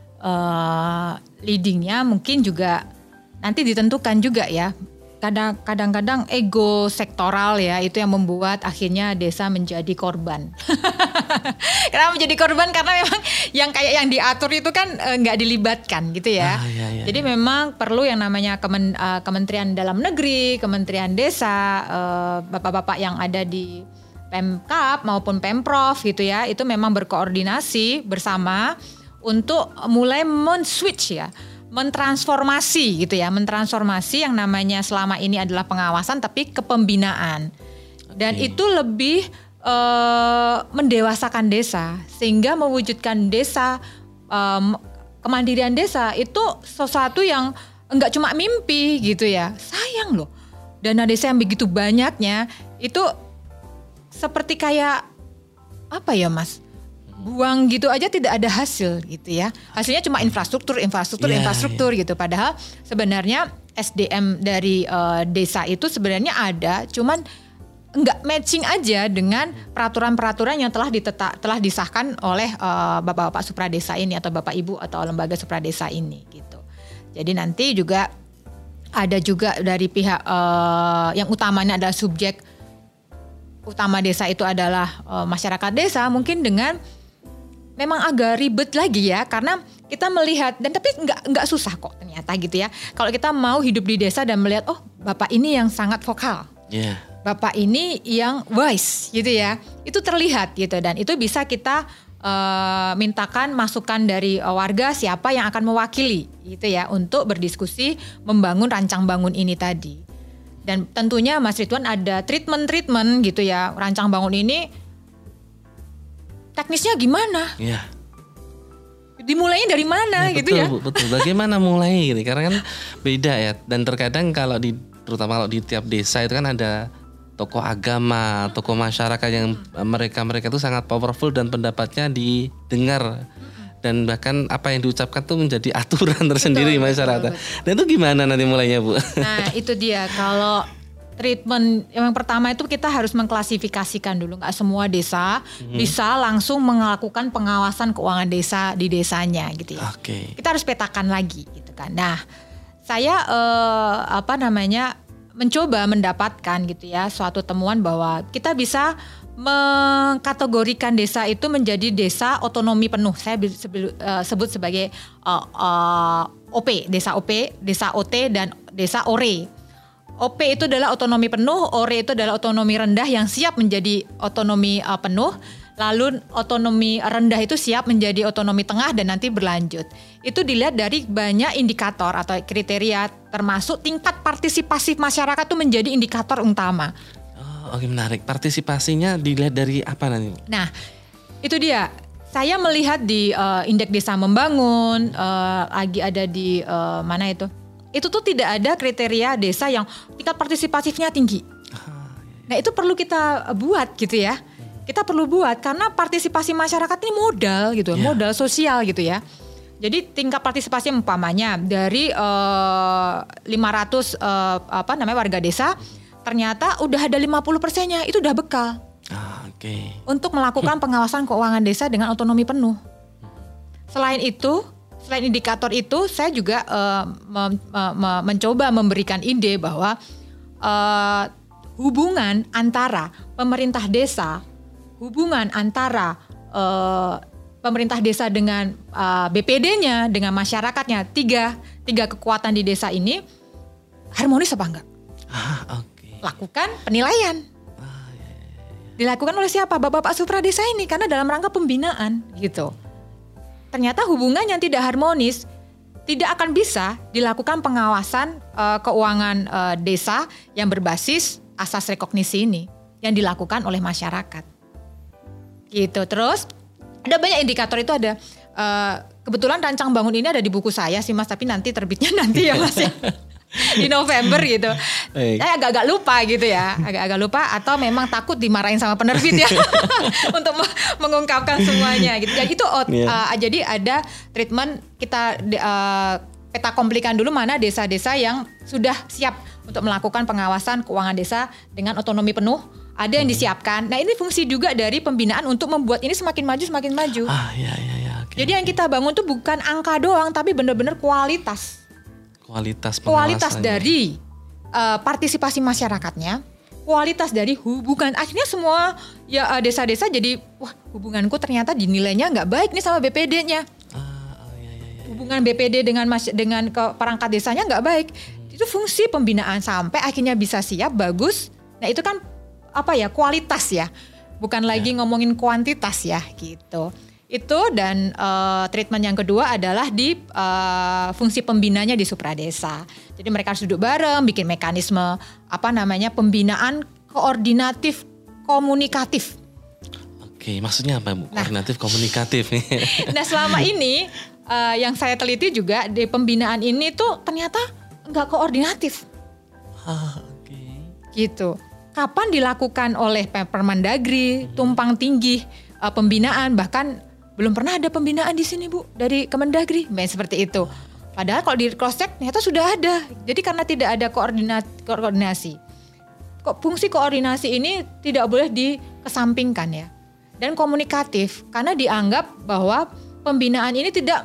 [SPEAKER 3] leadingnya mungkin juga nanti ditentukan juga ya. Kadang-kadang ego sektoral ya itu yang membuat akhirnya desa menjadi korban. Kenapa menjadi korban? Karena memang yang kayak yang diatur itu kan nggak dilibatkan gitu ya. Jadi memang perlu yang namanya Kementerian Dalam Negeri, Kementerian Desa, bapak-bapak yang ada di Pemkab maupun Pemprov gitu ya, itu memang berkoordinasi bersama untuk mulai men-switch ya. Mentransformasi gitu ya, mentransformasi yang namanya selama ini adalah pengawasan tapi ke pembinaan. Dan itu lebih mendewasakan desa sehingga mewujudkan desa kemandirian desa itu sesuatu yang enggak cuma mimpi gitu ya. Sayang loh. Dana desa yang begitu banyaknya itu seperti kayak apa ya, Mas? Buang gitu aja tidak ada hasil gitu ya. Hasilnya cuma infrastruktur gitu. Padahal sebenarnya SDM dari desa itu sebenarnya ada, cuman enggak matching aja dengan peraturan-peraturan yang telah disahkan oleh bapak-bapak supradesa ini atau bapak ibu atau lembaga supradesa ini gitu. Jadi nanti juga ada juga dari pihak yang utamanya adalah subjek utama desa itu adalah masyarakat desa, mungkin dengan memang agak ribet lagi ya, karena kita melihat dan tapi nggak susah kok ternyata gitu ya. Kalau kita mau hidup di desa dan melihat, oh bapak ini yang sangat vokal, bapak ini yang wise gitu ya, itu terlihat gitu dan itu bisa kita mintakan masukan dari warga siapa yang akan mewakili gitu ya untuk berdiskusi membangun rancang bangun ini tadi. Dan tentunya Mas Ridwan ada treatment gitu ya, rancang bangun ini teknisnya gimana? Iya. Dimulainya dari mana gitu ya?
[SPEAKER 2] Betul. Bagaimana mulai gitu? Karena kan beda ya. Dan terkadang terutama kalau di tiap desa itu kan ada tokoh agama, tokoh masyarakat yang mereka itu sangat powerful dan pendapatnya didengar. Dan bahkan apa yang diucapkan tuh menjadi aturan tersendiri masyarakat. Betul. Dan itu gimana nanti mulainya, Bu?
[SPEAKER 3] Nah itu dia, kalau treatment yang pertama itu kita harus mengklasifikasikan dulu. Nggak semua desa bisa langsung melakukan pengawasan keuangan desa di desanya gitu ya. Kita harus petakan lagi gitu kan. Nah saya mencoba mendapatkan gitu ya suatu temuan bahwa kita bisa mengkategorikan desa itu menjadi desa otonomi penuh. Saya sebut sebagai OP, desa OP, desa OT dan desa ORE. OP itu adalah otonomi penuh, ORE itu adalah otonomi rendah yang siap menjadi otonomi penuh. Lalu otonomi rendah itu siap menjadi otonomi tengah dan nanti berlanjut. Itu dilihat dari banyak indikator atau kriteria, termasuk tingkat partisipasi masyarakat itu menjadi indikator utama.
[SPEAKER 2] Oke, menarik. Partisipasinya dilihat dari apa nanti?
[SPEAKER 3] Nah, itu dia. Saya melihat di indeks desa membangun, lagi ada di mana itu? Itu tuh tidak ada kriteria desa yang tingkat partisipatifnya tinggi. Nah, itu perlu kita buat gitu ya. Kita perlu buat karena partisipasi masyarakat ini modal gitu, modal sosial gitu ya. Jadi tingkat partisipasi umpamanya dari 500 warga desa, ternyata udah ada 50%-nya, itu udah bekal. Untuk melakukan pengawasan keuangan desa dengan otonomi penuh. Selain indikator itu, saya juga mencoba memberikan ide bahwa hubungan antara pemerintah desa, hubungan antara pemerintah desa dengan BPD-nya, dengan masyarakatnya, tiga kekuatan di desa ini harmonis apa enggak? Lakukan penilaian. Dilakukan oleh siapa? Bapak-bapak supradesa ini, karena dalam rangka pembinaan gitu. Ternyata hubungan yang tidak harmonis tidak akan bisa dilakukan pengawasan keuangan desa yang berbasis asas rekognisi ini. yang dilakukan oleh masyarakat. Gitu. Terus ada banyak indikator itu ada. Kebetulan rancang bangun ini ada di buku saya sih Mas, tapi nanti terbitnya nanti ya Mas ya. Di November gitu. Saya agak-agak lupa gitu ya. Agak-agak lupa atau memang takut dimarahin sama penerbit ya. Untuk mengungkapkan semuanya gitu. Jadi itu jadi ada treatment kita peta komplikan dulu mana desa-desa yang sudah siap untuk melakukan pengawasan keuangan desa dengan otonomi penuh. Ada yang disiapkan. Nah ini fungsi juga dari pembinaan untuk membuat ini semakin maju.
[SPEAKER 2] Iya.
[SPEAKER 3] Jadi yang kita bangun tuh bukan angka doang, tapi benar-benar kualitas. Kualitas dari partisipasi masyarakatnya, kualitas dari hubungan. Akhirnya semua ya desa-desa jadi, wah hubunganku ternyata dinilainya nggak baik nih sama BPD-nya. Hubungan BPD dengan perangkat desanya nggak baik. Itu fungsi pembinaan sampai akhirnya bisa siap, bagus. Nah itu kan kualitas ya, bukan lagi ngomongin kuantitas ya gitu. Itu dan treatment yang kedua adalah di fungsi pembinanya di supradesa. Jadi mereka harus duduk bareng, bikin mekanisme pembinaan koordinatif komunikatif.
[SPEAKER 2] Oke, maksudnya apa Bu? Koordinatif komunikatif.
[SPEAKER 3] Nah selama ini yang saya teliti juga di pembinaan ini tuh ternyata nggak koordinatif. Gitu. Kapan dilakukan oleh Permendagri, tumpang tinggi pembinaan, bahkan belum pernah ada pembinaan di sini Bu dari Kemendagri, seperti itu. Padahal kalau di cross check ternyata sudah ada. Jadi karena tidak ada koordinasi. Fungsi koordinasi ini tidak boleh dikesampingkan ya. Dan komunikatif karena dianggap bahwa pembinaan ini tidak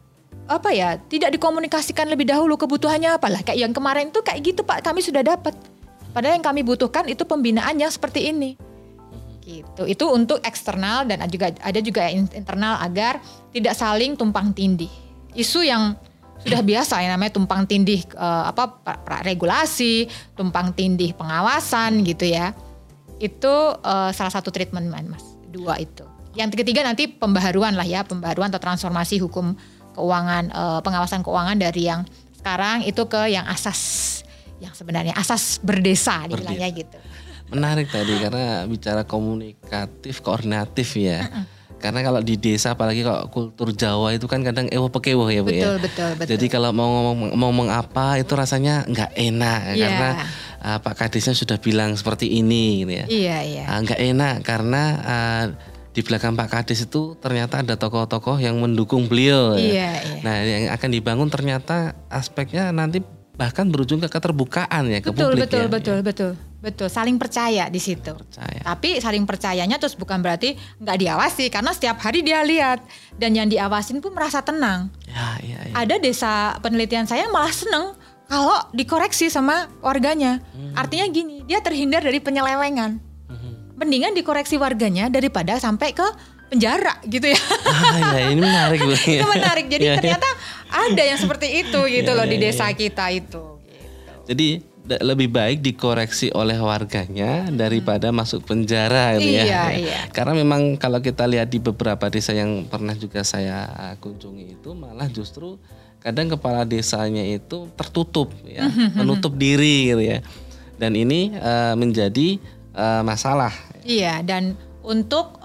[SPEAKER 3] dikomunikasikan lebih dahulu kebutuhannya apalah. Kayak yang kemarin itu kayak gitu Pak, kami sudah dapat. Padahal yang kami butuhkan itu pembinaan yang seperti ini. Gitu. Itu untuk eksternal dan ada juga internal agar tidak saling tumpang tindih. Isu yang sudah biasa yang namanya tumpang tindih regulasi, tumpang tindih pengawasan gitu ya. Itu salah satu treatment Mas. 2 itu. Yang ketiga nanti pembaharuan atau transformasi hukum keuangan, pengawasan keuangan dari yang sekarang itu ke yang asas, yang sebenarnya asas berdesa dibilangnya gitu.
[SPEAKER 2] Menarik tadi karena bicara komunikatif, koordinatif ya. Karena kalau di desa apalagi kalau kultur Jawa itu kan kadang pekewoh ya Bu ya.
[SPEAKER 3] Betul.
[SPEAKER 2] Jadi kalau mau ngomong apa itu rasanya nggak enak karena Pak Kadisnya sudah bilang seperti ini gitu ya.
[SPEAKER 3] Iya.
[SPEAKER 2] Nggak enak karena di belakang Pak Kadis itu ternyata ada tokoh-tokoh yang mendukung beliau.
[SPEAKER 3] Iya.
[SPEAKER 2] Nah yang akan dibangun ternyata aspeknya nanti bahkan berujung ke keterbukaan ya ke publik. Betul, saling percaya di situ. Tapi saling percayanya terus bukan berarti nggak diawasi karena setiap hari dia lihat dan yang diawasin pun merasa tenang. Ya.
[SPEAKER 3] Ada desa penelitian saya malah seneng kalau dikoreksi sama warganya. Artinya gini, dia terhindar dari penyelewengan. Mendingan dikoreksi warganya daripada sampai ke penjara gitu ya.
[SPEAKER 2] Ini menarik Bu.
[SPEAKER 3] Itu menarik. Jadi ternyata ada yang seperti itu gitu loh di desa kita itu. Gitu.
[SPEAKER 2] Jadi lebih baik dikoreksi oleh warganya daripada masuk penjara gitu ya.
[SPEAKER 3] Iya.
[SPEAKER 2] Karena memang kalau kita lihat di beberapa desa yang pernah juga saya kunjungi itu malah justru kadang kepala desanya itu tertutup ya, menutup diri gitu ya. Dan ini menjadi masalah.
[SPEAKER 3] Iya, dan untuk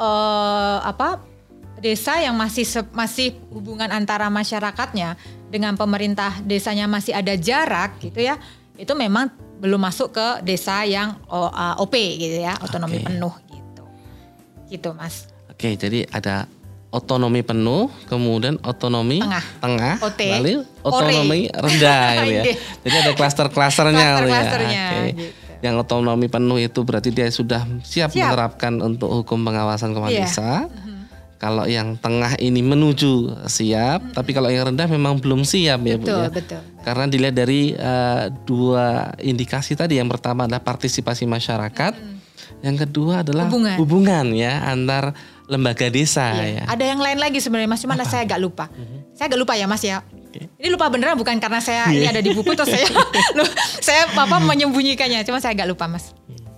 [SPEAKER 3] desa yang masih hubungan antara masyarakatnya dengan pemerintah desanya masih ada jarak gitu ya. Itu memang belum masuk ke desa yang OP gitu ya, otonomi penuh gitu. Gitu Mas.
[SPEAKER 2] Oke, jadi ada otonomi penuh, kemudian otonomi tengah, lalu otonomi rendah gitu ya. Jadi ada klaster-klasternya ya. Gitu. Yang otonomi penuh itu berarti dia sudah siap menerapkan untuk hukum pengawasan keuangan desa. Kalau yang tengah ini menuju siap, tapi kalau yang rendah memang belum siap ya Bu ya.
[SPEAKER 3] Betul.
[SPEAKER 2] Karena dilihat dari 2 indikasi tadi, yang pertama adalah partisipasi masyarakat, yang kedua adalah hubungan ya antar lembaga desa ya.
[SPEAKER 3] Ada yang lain lagi sebenarnya Mas, cuma saya agak lupa. Saya agak lupa ya Mas ya. Ini lupa beneran bukan karena saya ini ada di buku terus saya menyembunyikannya, cuma saya agak lupa Mas.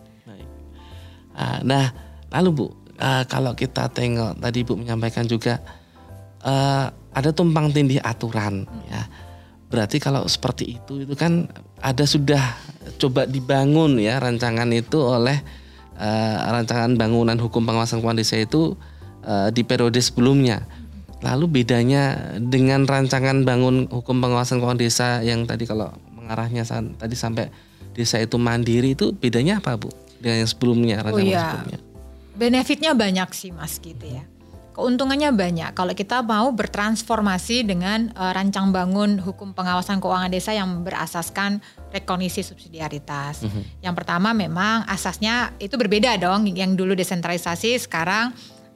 [SPEAKER 2] Nah, lalu Bu, kalau kita tengok tadi Ibu menyampaikan juga ada tumpang tindih aturan ya. Berarti kalau seperti itu kan ada sudah coba dibangun ya rancangan itu oleh rancangan bangunan hukum pengawasan keuangan desa itu di periode sebelumnya. Lalu bedanya dengan rancangan bangun hukum pengawasan keuangan desa yang tadi kalau mengarahnya tadi sampai desa itu mandiri, itu bedanya apa Bu dengan yang sebelumnya, rancangan sebelumnya?
[SPEAKER 3] Benefitnya banyak sih Mas gitu ya. Keuntungannya banyak kalau kita mau bertransformasi dengan rancang bangun hukum pengawasan keuangan desa yang berasaskan rekognisi subsidiaritas. Yang pertama memang asasnya itu berbeda dong, yang dulu desentralisasi, sekarang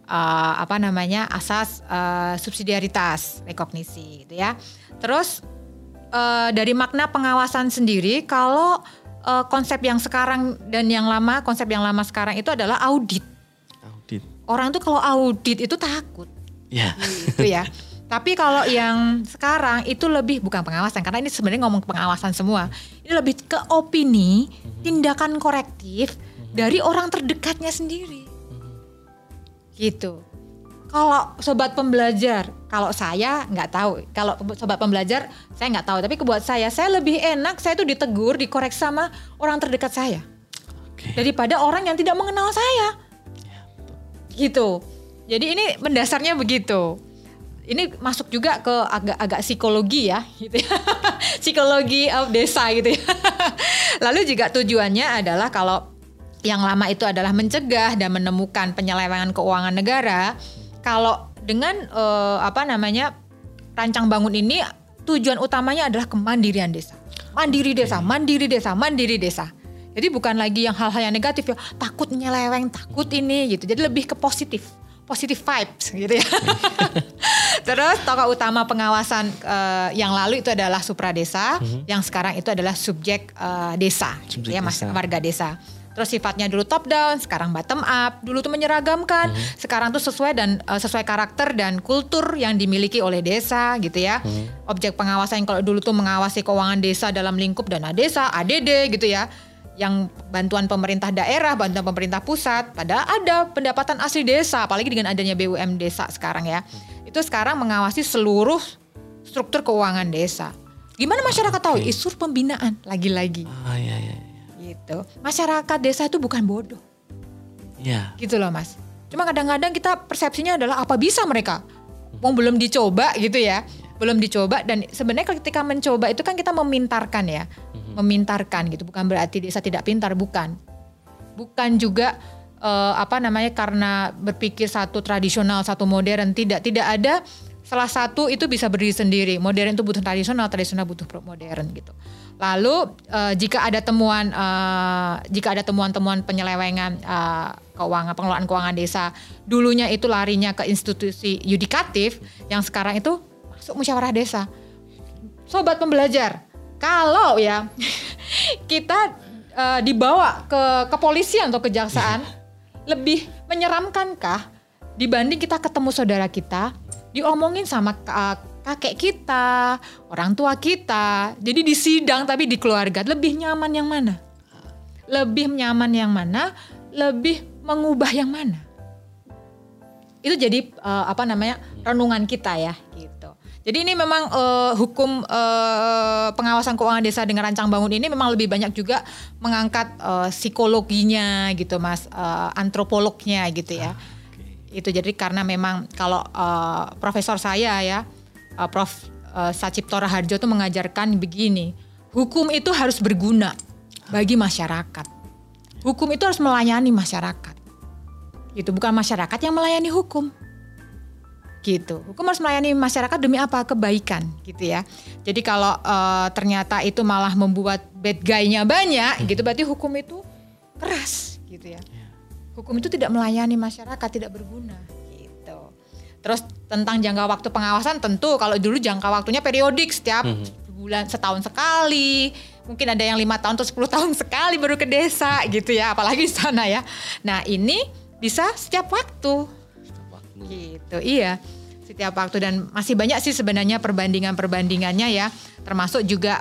[SPEAKER 3] asas subsidiaritas rekognisi gitu ya. Terus dari makna pengawasan sendiri, kalau konsep yang sekarang dan yang lama, konsep yang lama sekarang itu adalah audit. Orang tuh kalau audit itu takut. Gitu ya. Tapi kalau yang sekarang itu lebih bukan pengawasan, karena ini sebenarnya ngomong pengawasan semua. Ini lebih ke opini, tindakan korektif dari orang terdekatnya sendiri. Gitu. Kalau sobat pembelajar, kalau saya nggak tahu. Kalau sobat pembelajar saya nggak tahu. Tapi buat saya lebih enak saya tuh ditegur, dikoreksi sama orang terdekat saya, daripada orang yang tidak mengenal saya. Gitu. Jadi ini mendasarnya begitu. Ini masuk juga ke agak psikologi ya, gitu ya. Psikologi desa gitu ya. Lalu juga tujuannya adalah kalau yang lama itu adalah mencegah dan menemukan penyelewengan keuangan negara. Kalau dengan rancang bangun ini tujuan utamanya adalah kemandirian desa. Mandiri desa, mandiri desa, mandiri desa. Jadi bukan lagi yang hal-hal yang negatif ya, takut nyeleweng, takut ini gitu. Jadi lebih ke positive vibes gitu ya. Terus tokoh utama pengawasan yang lalu itu adalah supradesa, yang sekarang itu adalah subjek desa, gitu ya, warga desa. Terus sifatnya dulu top down, sekarang bottom up. Dulu tuh menyeragamkan, sekarang tuh sesuai karakter dan kultur yang dimiliki oleh desa gitu ya. Objek pengawasan kalau dulu tuh mengawasi keuangan desa dalam lingkup dana desa, ADD gitu ya. Yang bantuan pemerintah daerah, bantuan pemerintah pusat, padahal ada pendapatan asli desa, apalagi dengan adanya BUM desa sekarang ya. Itu sekarang mengawasi seluruh struktur keuangan desa. Gimana masyarakat tahu? Isu pembinaan lagi-lagi. Gitu. Masyarakat desa itu bukan bodoh. Gitu loh Mas. Cuma kadang-kadang kita persepsinya adalah apa bisa mereka? Belum dicoba gitu ya. Belum dicoba, dan sebenarnya ketika mencoba itu kan kita memintarkan ya. Memintarkan gitu, bukan berarti desa tidak pintar, bukan. Bukan juga karena berpikir satu tradisional, satu modern, tidak ada. Salah satu itu bisa berdiri sendiri. Modern itu butuh tradisional, tradisional butuh modern gitu. Lalu jika ada temuan-temuan penyelewengan pengelolaan keuangan desa, dulunya itu larinya ke institusi yudikatif, yang sekarang itu masuk musyawarah desa. Sobat pembelajar, kalau ya kita dibawa ke kepolisian atau kejaksaan, lebih menyeramkankah dibanding kita ketemu saudara kita, diomongin sama kakek kita, orang tua kita. Jadi di sidang tapi di keluarga, lebih nyaman yang mana? Lebih nyaman yang mana? Lebih mengubah yang mana? Itu jadi renungan kita ya gitu. Jadi ini memang hukum pengawasan keuangan desa dengan rancang bangun ini memang lebih banyak juga mengangkat psikologinya gitu Mas, antropolognya gitu ya. Itu jadi karena memang kalau profesor saya ya, Prof. Sacipto Raharjo itu mengajarkan begini, hukum itu harus berguna bagi masyarakat. Hukum itu harus melayani masyarakat. Gitu, bukan masyarakat yang melayani hukum. Gitu. Hukum harus melayani masyarakat demi apa? Kebaikan gitu ya. Jadi kalau ternyata itu malah membuat bad guy-nya banyak gitu, berarti hukum itu keras gitu ya. Hukum itu tidak melayani masyarakat, tidak berguna gitu. Terus tentang jangka waktu pengawasan, tentu kalau dulu jangka waktunya periodik, setiap bulan, setahun sekali. Mungkin ada yang 5 tahun atau 10 tahun sekali baru ke desa gitu ya, apalagi di sana ya. Nah ini bisa setiap waktu. Gitu, iya. Setiap waktu, dan masih banyak sih sebenarnya perbandingannya ya. Termasuk juga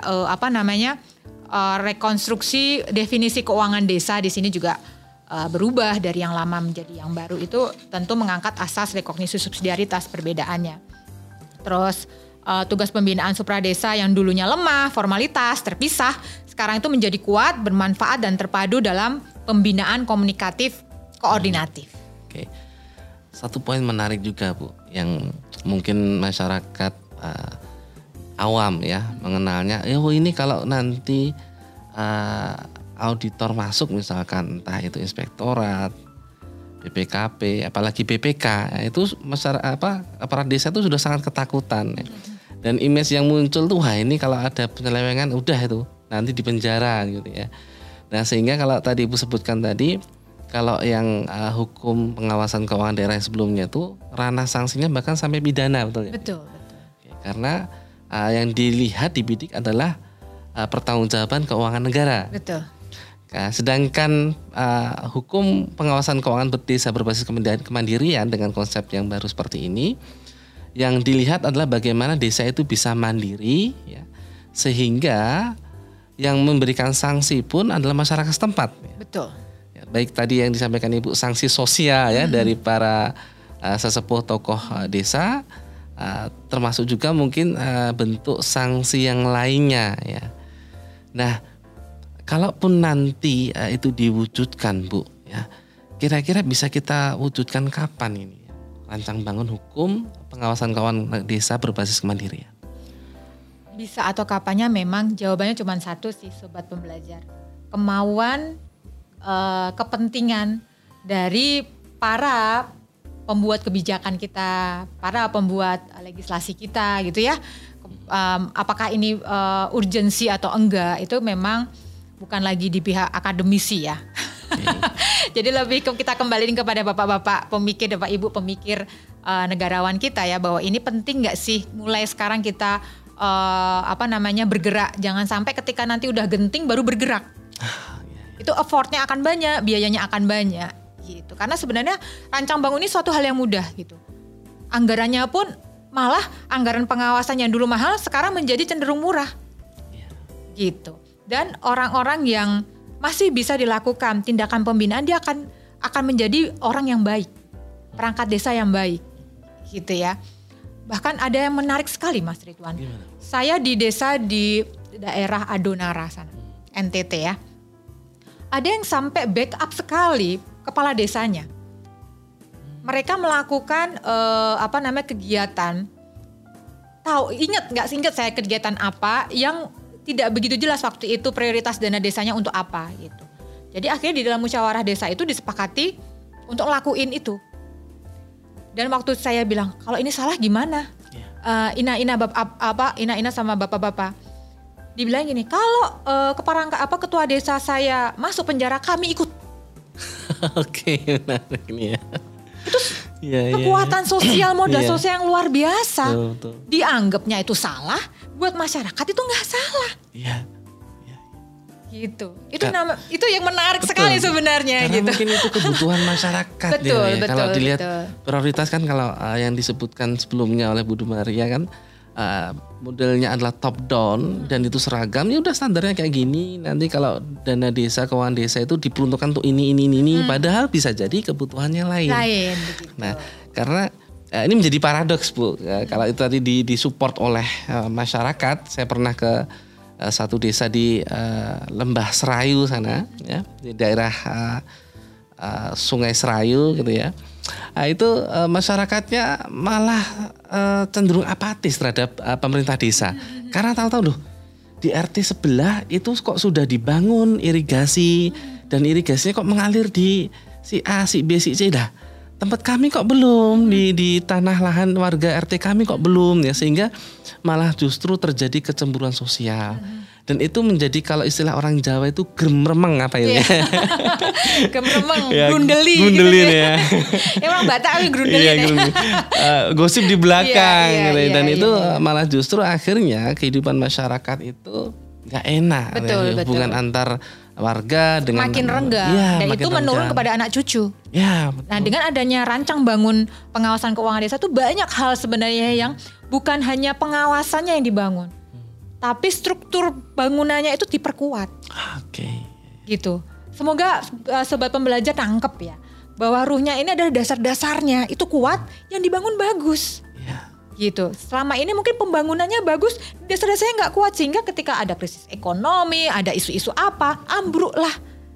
[SPEAKER 3] rekonstruksi definisi keuangan desa di sini juga berubah dari yang lama menjadi yang baru. Itu tentu mengangkat asas rekognisi subsidiaritas perbedaannya. Terus tugas pembinaan supradesa yang dulunya lemah, formalitas, terpisah, sekarang itu menjadi kuat, bermanfaat dan terpadu dalam pembinaan komunikatif koordinatif.
[SPEAKER 2] Oke. Satu poin menarik juga Bu, yang mungkin masyarakat awam ya mengenalnya. Ini kalau nanti auditor masuk misalkan, entah itu inspektorat, BPKP, apalagi BPK, itu aparat desa itu sudah sangat ketakutan. Ya. Dan image yang muncul tuh, wah ini kalau ada penyelewengan udah itu nanti di penjara gitu ya. Nah sehingga kalau tadi Ibu sebutkan tadi, kalau yang hukum pengawasan keuangan daerah yang sebelumnya itu ranah sanksinya bahkan sampai pidana, betul ya?
[SPEAKER 3] Betul.
[SPEAKER 2] Oke, karena yang dilihat dibidik adalah pertanggungjawaban keuangan negara.
[SPEAKER 3] Betul.
[SPEAKER 2] Nah, sedangkan hukum pengawasan keuangan desa berbasis kemandirian dengan konsep yang baru seperti ini, yang dilihat adalah bagaimana desa itu bisa mandiri, ya, sehingga yang memberikan sanksi pun adalah masyarakat setempat.
[SPEAKER 3] Betul.
[SPEAKER 2] Ya, baik tadi yang disampaikan Ibu sanksi sosial ya dari para sesepuh tokoh desa, termasuk juga mungkin bentuk sanksi yang lainnya ya. Nah, kalaupun nanti itu diwujudkan Bu, ya, kira-kira bisa kita wujudkan kapan ini? Rancang bangun hukum pengawasan keuangan desa berbasis kemandirian.
[SPEAKER 3] Bisa atau kapannya memang jawabannya cuma satu sih Sobat Pembelajar. Kemauan, kepentingan dari para pembuat kebijakan kita, para pembuat legislasi kita gitu ya. Apakah ini urgensi atau enggak, itu memang bukan lagi di pihak akademisi ya. Jadi lebih kita kembaliin kepada bapak-bapak pemikir, bapak ibu pemikir negarawan kita ya, bahwa ini penting nggak sih mulai sekarang kita bergerak. Jangan sampai ketika nanti udah genting baru bergerak. Itu effortnya akan banyak, biayanya akan banyak gitu. Karena sebenarnya rancang bangun ini suatu hal yang mudah gitu. Anggarannya pun malah anggaran pengawasan yang dulu mahal sekarang menjadi cenderung murah. Gitu. Dan orang-orang yang masih bisa dilakukan tindakan pembinaan, dia akan menjadi orang yang baik, perangkat desa yang baik, gitu ya. Bahkan ada yang menarik sekali Mas Ridwan. Gimana? Saya di desa di daerah Adonara sana, NTT ya. Ada yang sampai backup sekali kepala desanya. Mereka melakukan kegiatan. Ingat saya kegiatan apa yang tidak begitu jelas waktu itu prioritas dana desanya untuk apa gitu. Jadi akhirnya di dalam musyawarah desa itu disepakati untuk ngelakuin itu. Dan waktu saya bilang kalau ini salah gimana? Ina sama bapak-bapak. Dibilang gini, kalau ketua desa saya masuk penjara, kami ikut.
[SPEAKER 2] Oke, menarik ini ya.
[SPEAKER 3] Itu kekuatan sosial, modal sosial yang luar biasa.
[SPEAKER 2] Betul.
[SPEAKER 3] Dianggapnya itu salah, buat masyarakat itu nggak salah.
[SPEAKER 2] Iya.
[SPEAKER 3] Gitu. Itu yang menarik sekali sebenarnya.
[SPEAKER 2] Karena
[SPEAKER 3] gitu.
[SPEAKER 2] mungkin itu kebutuhan masyarakat.
[SPEAKER 3] Betul.
[SPEAKER 2] Kalau dilihat prioritas kan, kalau yang disebutkan sebelumnya oleh Bu Maria kan, modelnya adalah top down dan itu seragam, ya udah standarnya kayak gini. Nanti kalau dana desa, keuangan desa itu diperuntukkan untuk ini, padahal bisa jadi kebutuhannya lain.
[SPEAKER 3] Begitu.
[SPEAKER 2] Nah, karena ini menjadi paradoks Bu. Kalau itu tadi disupport oleh masyarakat, saya pernah ke satu desa di Lembah Serayu sana, ya, di daerah Sungai Serayu gitu ya. Nah, itu masyarakatnya malah cenderung apatis terhadap pemerintah desa. Karena tahu-tahu loh, di RT sebelah itu kok sudah dibangun irigasi, dan irigasinya kok mengalir di si A, si B, si C dah. Tempat kami kok belum, di tanah lahan warga RT kami kok belum ya, sehingga malah justru terjadi kecemburuan sosial. Dan itu menjadi, kalau istilah orang Jawa itu gremremeng apa ya?
[SPEAKER 3] Gremremeng,
[SPEAKER 2] grundelin
[SPEAKER 3] gitu
[SPEAKER 2] ya.
[SPEAKER 3] Emang Batak grundelin ya.
[SPEAKER 2] Gosip di belakang gitu. Dan itu malah justru akhirnya kehidupan masyarakat itu gak enak.
[SPEAKER 3] Betul.
[SPEAKER 2] Hubungan antar warga dengan
[SPEAKER 3] makin renggang, dan itu menurun kepada anak cucu.
[SPEAKER 2] Ya, betul.
[SPEAKER 3] Nah, dengan adanya rancang bangun pengawasan keuangan desa itu banyak hal sebenarnya yang bukan hanya pengawasannya yang dibangun, tapi struktur bangunannya itu diperkuat.
[SPEAKER 2] Oke.
[SPEAKER 3] Gitu. Semoga sobat pembelajar tangkep ya, bahwa ruhnya ini adalah dasar-dasarnya itu kuat, yang dibangun bagus. Gitu. Selama ini mungkin pembangunannya bagus, dasar-dasarnya nggak kuat, sehingga ketika ada krisis ekonomi, ada isu-isu apa, ambruk lah.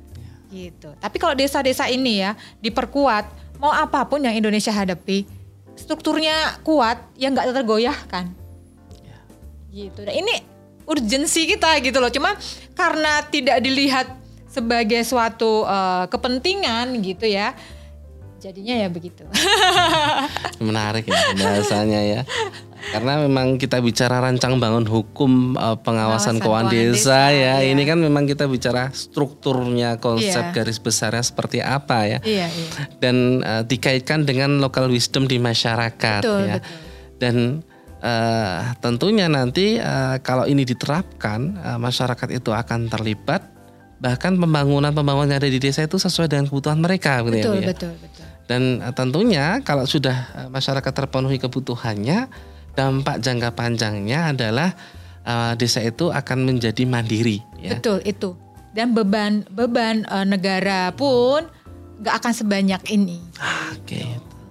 [SPEAKER 3] Gitu. Tapi kalau desa-desa ini ya diperkuat, mau apapun yang Indonesia hadapi, strukturnya kuat, ya nggak tergoyahkan. Gitu. Dan ini urgensi kita gitu loh. Cuma karena tidak dilihat sebagai suatu kepentingan gitu ya, jadinya ya begitu.
[SPEAKER 2] Menarik ya bahasanya ya. Karena memang kita bicara rancang bangun hukum pengawasan keuangan desa ya. Ini kan memang kita bicara strukturnya, konsep garis besarnya seperti apa ya. Dan dikaitkan dengan local wisdom di masyarakat ya. Betul. Dan tentunya nanti kalau ini diterapkan, masyarakat itu akan terlibat. Bahkan pembangunan yang ada di desa itu sesuai dengan kebutuhan mereka.
[SPEAKER 3] Betul.
[SPEAKER 2] Dan tentunya kalau sudah masyarakat terpenuhi kebutuhannya, dampak jangka panjangnya adalah desa itu akan menjadi mandiri. Ya.
[SPEAKER 3] Betul itu. Dan beban negara pun nggak akan sebanyak ini.
[SPEAKER 2] Oke.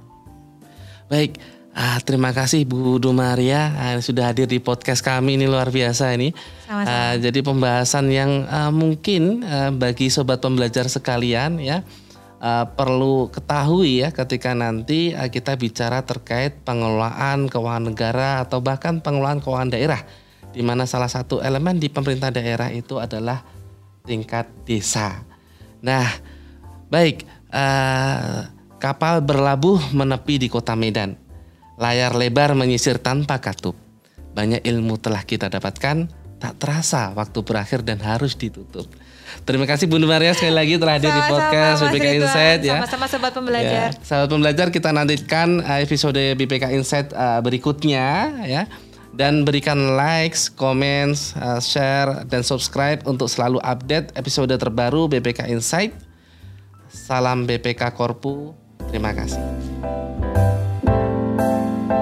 [SPEAKER 2] Baik. Terima kasih Bu Dumaria sudah hadir di podcast kami, ini luar biasa ini. Jadi pembahasan yang mungkin bagi sobat pembelajar sekalian ya perlu ketahui ya ketika nanti kita bicara terkait pengelolaan keuangan negara atau bahkan pengelolaan keuangan daerah, di mana salah satu elemen di pemerintah daerah itu adalah tingkat desa. Nah, baik, kapal berlabuh menepi di kota Medan. Layar lebar menyisir tanpa katup. Banyak ilmu telah kita dapatkan, tak terasa waktu berakhir dan harus ditutup. Terima kasih Bu Dumaria sekali lagi telah hadir di podcast BPK Insight ya.
[SPEAKER 3] Sama-sama sobat pembelajar.
[SPEAKER 2] Ya, sahabat pembelajar, kita nantikan episode BPK Insight berikutnya ya. Dan berikan likes, comments, share dan subscribe untuk selalu update episode terbaru BPK Insight. Salam BPK Korpu. Terima kasih.